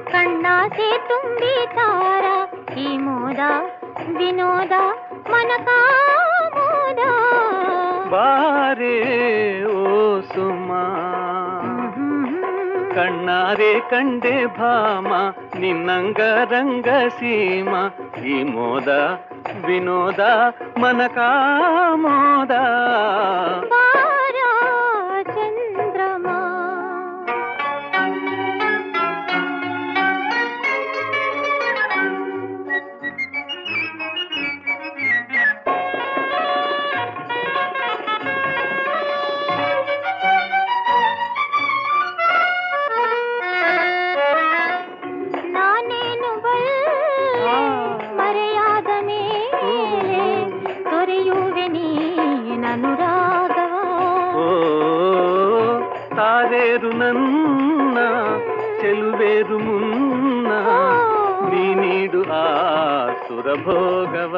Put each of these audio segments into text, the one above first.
ಕಣ್ಣಾಸೆ ತುಂಬಿ ತಾರ ಈ ಮೋದ ವಿನೋದ ಮನಕ ಮೋದ ಬಾರೆ ಓ ಸುಮ ಕಣ್ಣಾರೆ ಕಂಡೆ ಭಾಮ ನಿನ್ನಂಗ ರಂಗ ಸೀಮ ಈ ಮೋದ ವಿನೋದ ಮನಕ ಮೋದ ಬಾರ ಚಂದ್ರಮ ತಾರೇರು ನನ್ನ ಚೆಲುವೇರು ಮುನ್ನ ನೀ ನೀಡು ಆ ಸುರಭೋಗವ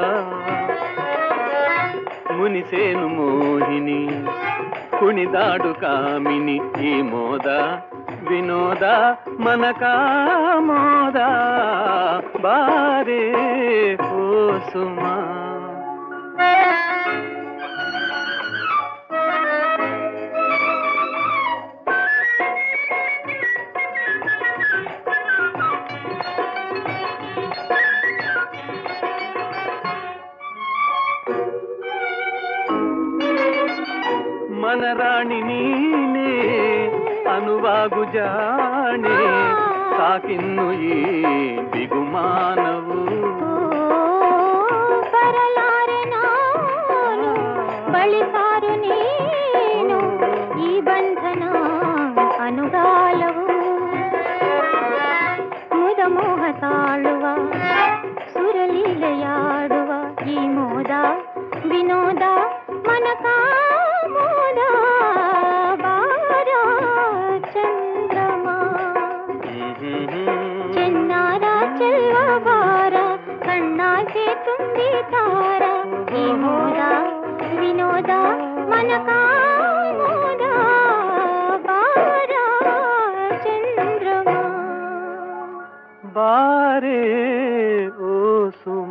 ಮುನಿಸೇನು ಮೋಹಿನಿ ಕುಣಿದಾಡು ಕಾಮಿನಿ ಈ ಮೋದ ವಿನೋದ ಮನಕ ಮೋದ ಬಾರೆ ಓ ಸುಮ ಮನರಾಣಿ ನೀನೇ ಅನುವಾಗು ಜಾಣೆ ಸಾಕಿನ್ನು ಈ ಬಿಗುಮಾನವು ಬರಲಾರೆ ನಾನು ಬಳಿಸಾರು ನೀನು ಈ ಬಂಧನ ಅನುಗಾಲವು ಮುದ ಮೋಹ ತಾಳುವ ಸುರಲೀಲೆಯಾಡುವ ಈ ಮೋದ ವಿನೋದ ಮನಕ ಮೋದ ಬಾರ ಚಂದ್ರಮ ಚಿನ್ನಾರ ಚೆಲ್ವ ಬಾರ ಕಣ್ಣಾಸೆ ತುಂಬಿ ತಾರ ಈ ಮೋದ ವಿನೋದ ಮನಕ ಮೋದ ಬಾರ ಚಂದ್ರಮ ಬಾರೆ ಓ ಸುಮ